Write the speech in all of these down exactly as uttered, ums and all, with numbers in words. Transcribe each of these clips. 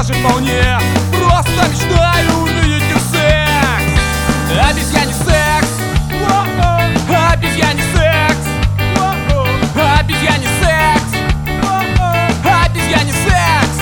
даже вполне просто мечтаю увидеть их секс. Обезьяний секс, обезьяний секс, обезьяний секс, обезьяний секс.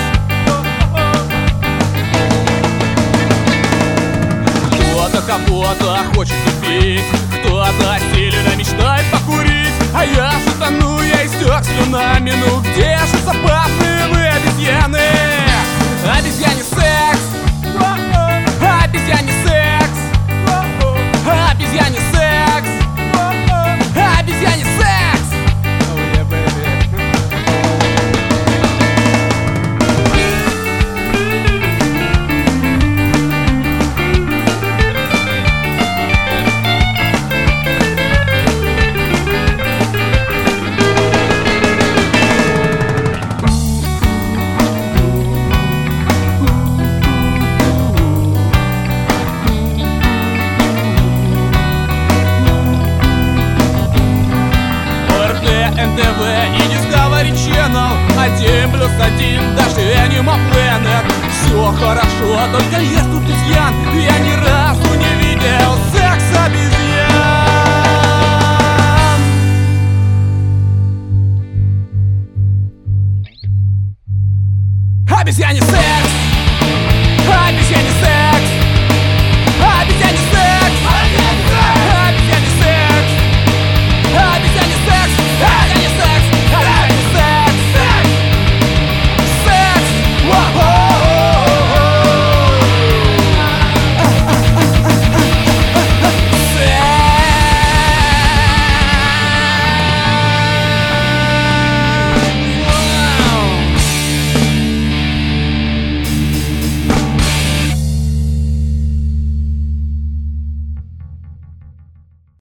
Кто-то кого-то хочет убить, кто-то сильно мечтает покурить, а я же тону, я истек слюнами. Ну где же забавные вы обезьяны? Обезьяний секс, обезьяний секс, обезьяний секс, обезьяний секс. Oh yeah, baby. эн тэ вэ и Discovery Channel, один плюс один, даже Animal Planet. Все хорошо, только есть тут изъян. Я ни разу не видел секс-обезьян. Обезьяний секс.